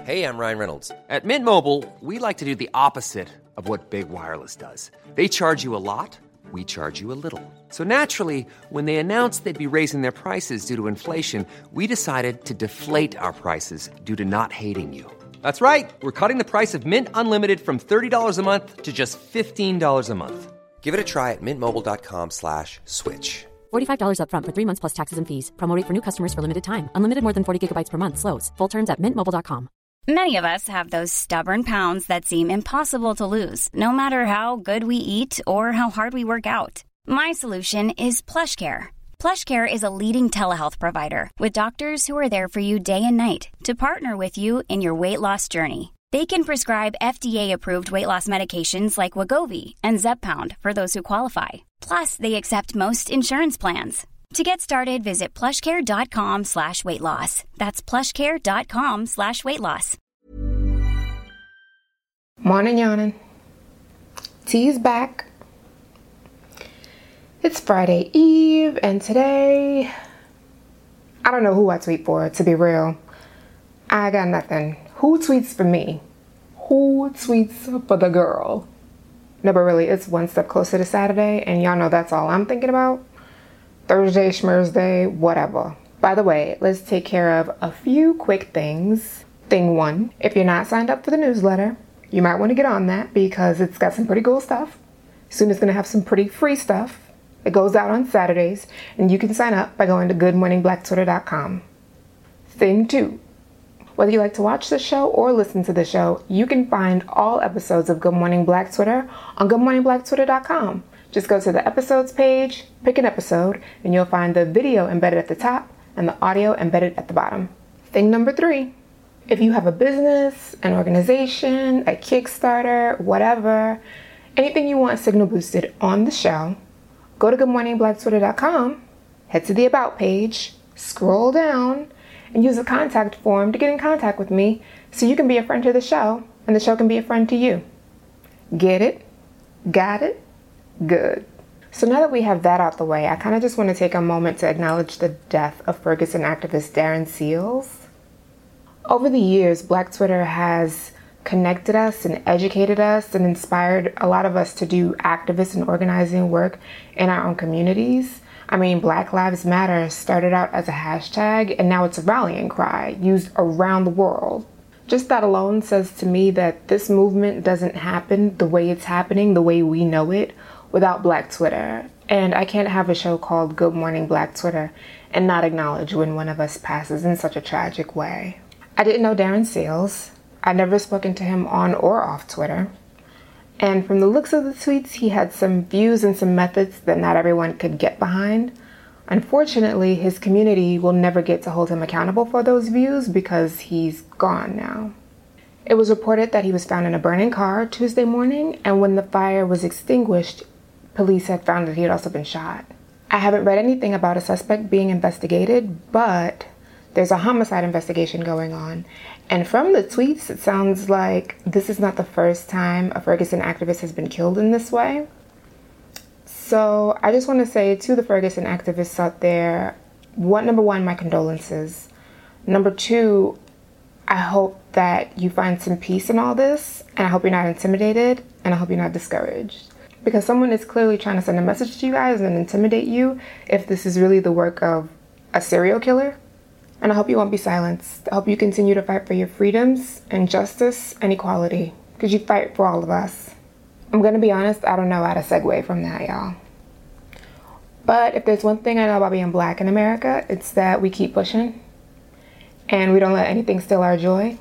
Hey, I'm Ryan Reynolds. At Mint Mobile, we like to do the opposite of what Big Wireless does. They charge you a lot, we charge you a little. So naturally, when they announced they'd be raising their prices due to inflation, we decided to deflate our prices due to not hating you. That's right. We're cutting the price of Mint Unlimited from $30 a month to just $15 a month. Give it a try at mintmobile.com/switch. $45 up front for 3 months plus taxes and fees. Promo rate for new customers for limited time. Unlimited more than 40 gigabytes per month. Slows full terms at mintmobile.com. Many of us have those stubborn pounds that seem impossible to lose, no matter how good we eat or how hard we work out. My solution is PlushCare. PlushCare is a leading telehealth provider with doctors who are there for you day and night to partner with you in your weight loss journey. They can prescribe FDA-approved weight loss medications like Wegovy and Zepbound for those who qualify. Plus, they accept most insurance plans. To get started, visit plushcare.com/weightloss. That's plushcare.com/weightloss. Morning, yawning. T's back. It's Friday Eve, and today, I don't know who I tweet for, to be real. I got nothing. Who tweets for me? Who tweets for the girl? No, but really, it's one step closer to Saturday, and y'all know that's all I'm thinking about. Thursday, Schmersday, whatever. By the way, let's take care of a few quick things. Thing one, if you're not signed up for the newsletter, you might want to get on that because it's got some pretty cool stuff. Soon it's going to have some pretty free stuff. It goes out on Saturdays, and you can sign up by going to goodmorningblack.twitter.com. Thing two, whether you like to watch the show or listen to the show, you can find all episodes of Good Morning Black Twitter on goodmorningblack.twitter.com. Just go to the episodes page, pick an episode, and you'll find the video embedded at the top and the audio embedded at the bottom. Thing number three, if you have a business, an organization, a Kickstarter, whatever, anything you want signal boosted on the show, go to goodmorningblack.twitter.com, head to the About page, scroll down, and use the contact form to get in contact with me so you can be a friend to the show and the show can be a friend to you. Get it? Got it? Good. So now that we have that out the way, I kind of just want to take a moment to acknowledge the death of Ferguson activist Darren Seals. Over the years, Black Twitter has connected us and educated us and inspired a lot of us to do activist and organizing work in our own communities. I mean, Black Lives Matter started out as a hashtag and now it's a rallying cry used around the world. Just that alone says to me that this movement doesn't happen the way it's happening, the way we know it, without Black Twitter. And I can't have a show called Good Morning Black Twitter and not acknowledge when one of us passes in such a tragic way. I didn't know Darren Seals. I'd never spoken to him on or off Twitter. And from the looks of the tweets, he had some views and some methods that not everyone could get behind. Unfortunately, his community will never get to hold him accountable for those views because he's gone now. It was reported that he was found in a burning car Tuesday morning, and when the fire was extinguished, police had found that he had also been shot. I haven't read anything about a suspect being investigated, but there's a homicide investigation going on. And from the tweets, it sounds like this is not the first time a Ferguson activist has been killed in this way. So I just want to say to the Ferguson activists out there, number one, my condolences. Number two, I hope that you find some peace in all this, and I hope you're not intimidated, and I hope you're not discouraged. Because someone is clearly trying to send a message to you guys and intimidate you if this is really the work of a serial killer. And I hope you won't be silenced. I hope you continue to fight for your freedoms and justice and equality, because you fight for all of us. I'm going to be honest, I don't know how to segue from that, y'all. But if there's one thing I know about being Black in America, it's that we keep pushing and we don't let anything steal our joy.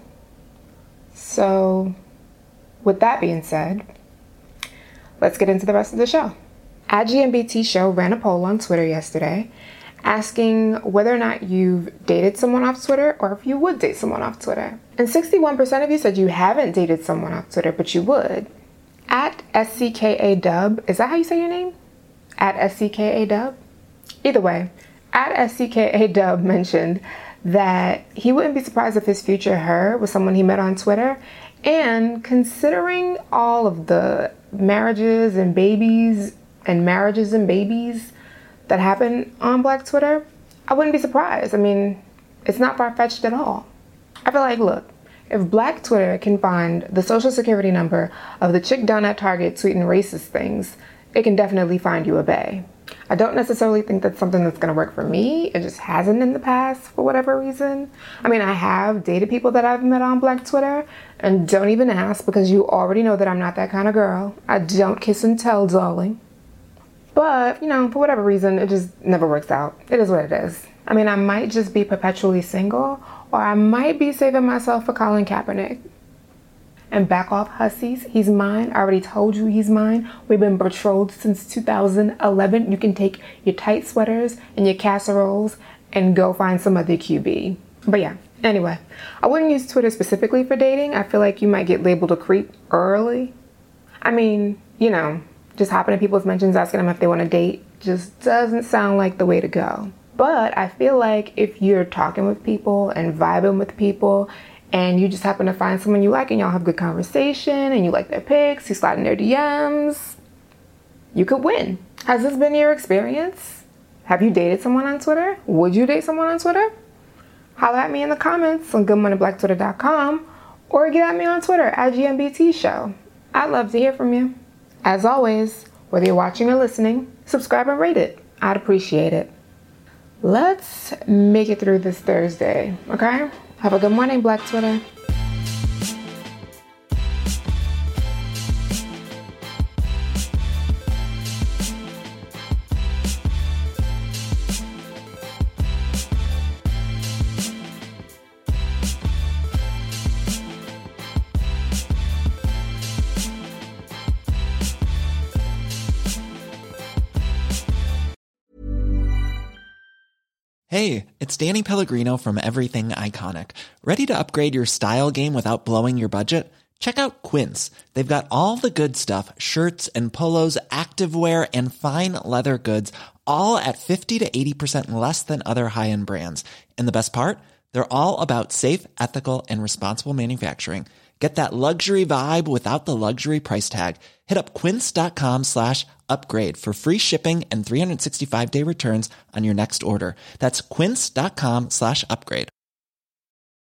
So with that being said, let's get into the rest of the show. @GMBT Show ran a poll on Twitter yesterday asking whether or not you've dated someone off Twitter or if you would date someone off Twitter. And 61% of you said you haven't dated someone off Twitter, but you would. @SCKADub, is that how you say your name? @SCKADub? Either way, @SCKADub mentioned that he wouldn't be surprised if his future her was someone he met on Twitter. And considering all of the marriages and babies that happen on Black Twitter, I wouldn't be surprised. I mean, it's not far-fetched at all. I feel like, look, if Black Twitter can find the social security number of the chick down at Target tweeting racist things, it can definitely find you a bae. I don't necessarily think that's something that's going to work for me. It just hasn't in the past for whatever reason. I mean, I have dated people that I've met on Black Twitter, and don't even ask because you already know that I'm not that kind of girl. I don't kiss and tell, darling. But, you know, for whatever reason, it just never works out. It is what it is. I mean, I might just be perpetually single, or I might be saving myself for Colin Kaepernick. And back off, hussies. He's mine. I already told you he's mine. We've been betrothed since 2011. You can take your tight sweaters and your casseroles and go find some other QB. But yeah, anyway, I wouldn't use Twitter specifically for dating. I feel like you might get labeled a creep early. I mean, you know, just hopping in people's mentions, asking them if they want to date just doesn't sound like the way to go. But I feel like if you're talking with people and vibing with people and you just happen to find someone you like and y'all have good conversation and you like their pics, you slide in their DMs, you could win. Has this been your experience? Have you dated someone on Twitter? Would you date someone on Twitter? Holler at me in the comments on goodmoneybblacktwitter.com or get at me on Twitter at GMBT Show. I'd love to hear from you. As always, whether you're watching or listening, subscribe and rate it. I'd appreciate it. Let's make it through this Thursday, okay? Have a good morning, Black Twitter. Hey, it's Danny Pellegrino from Everything Iconic. Ready to upgrade your style game without blowing your budget? Check out Quince. They've got all the good stuff, shirts and polos, activewear, and fine leather goods, all at 50 to 80% less than other high-end brands. And the best part? They're all about safe, ethical, and responsible manufacturing. Get that luxury vibe without the luxury price tag. Hit up quince.com/upgrade for free shipping and 365-day returns on your next order. That's quince.com/upgrade.